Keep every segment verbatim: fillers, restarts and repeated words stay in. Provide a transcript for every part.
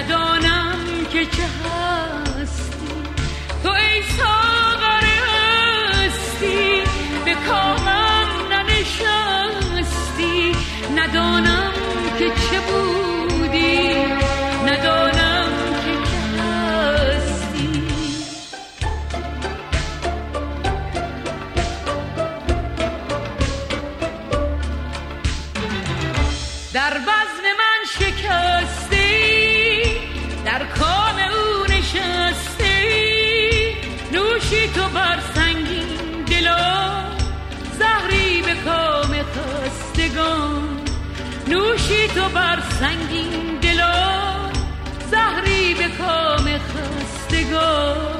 ندانم که چه هستی. تو ای ساغر هستی به کامم ننشستی. ندانم که چه بودی، ندانم که چه هستی. در بزم من شکستی، در کام او نشستی. نوشی تو بر سنگین دلا، زهری به کام خستگان. نوشی تو بر سنگین دلا، زهری به کام خستگان.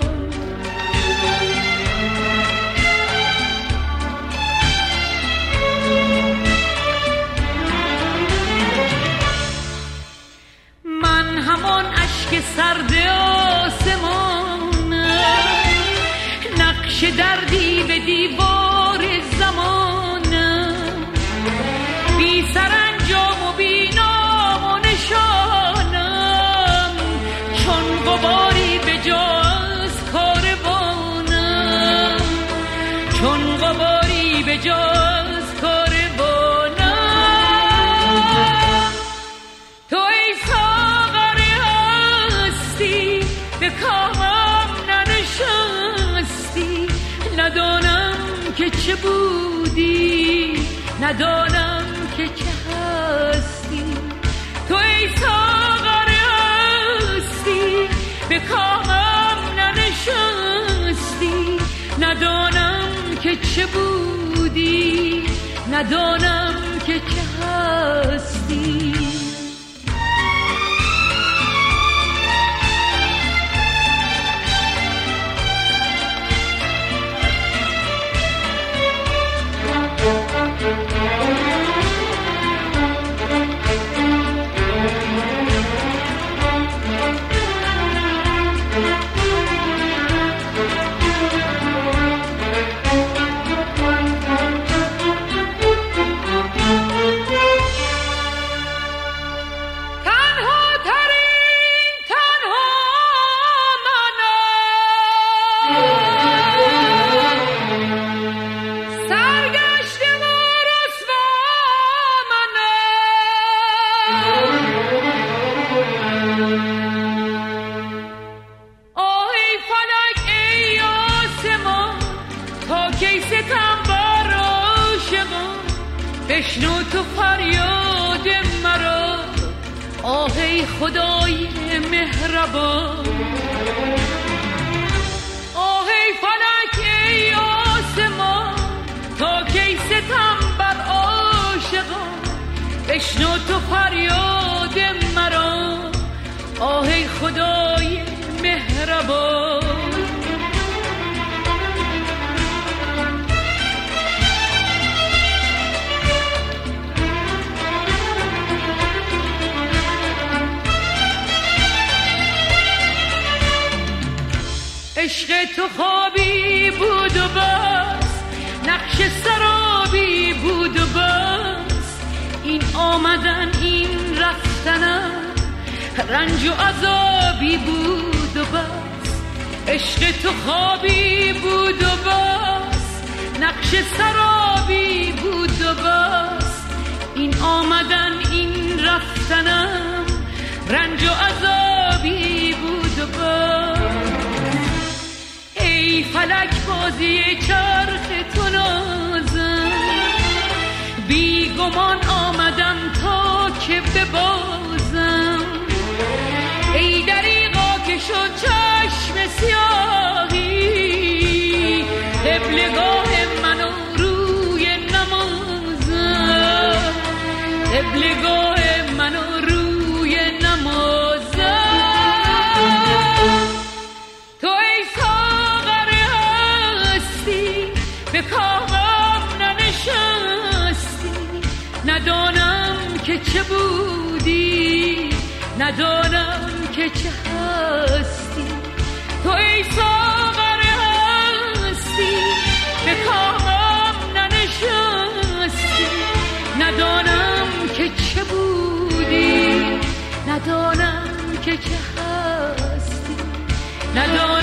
من همان اشک سرد آسمانم، نقش دردی به دیوار زمانم. بی سرانجام و بی نام و نشانم، چون غباری به جا از کاروانم. چون غباری به جا از کاروانم. تو ای ساغر هستی به کامم ننشستی. ندانم که چه بودی، ندانم که چه هستی. تو ای ساغر هستی به کامم ننشستی. ندانم که چه بودی، ندانم که چه هستی. بشنو تو فریاد مرا، آه ای خدای مهربان. آه ای فلک ای آسمان، تا کی ستم بر عاشقان. بشنو تو فریاد مرا، آه ای خدای مهربان. عشق تو خوابی بود و بس، نقش سرابی بود و بس. این آمدن این رفتنم، رنج و عذابی بود و بس. عشق تو خوابی بود و بس، نقش سرابی بود و بس. این آمدن این رفتنم، رنج و عذابی بود و بس. ای فلک بازی چرخ تو نازم، بی گمان آمدم تا که ببازم. ای دریغا که شد چشم سیاهی، قبلگاه من و روی نمازم. قبلگاه من و روی نمازم. تو ای ساغر هستی به کامم ننشستی. ندانم که چه بودی، ندانم که چه هستی. تو ای ساغر هستی به کامم ننشستی. ندانم که چه بودی، ندانم که که هستی نداری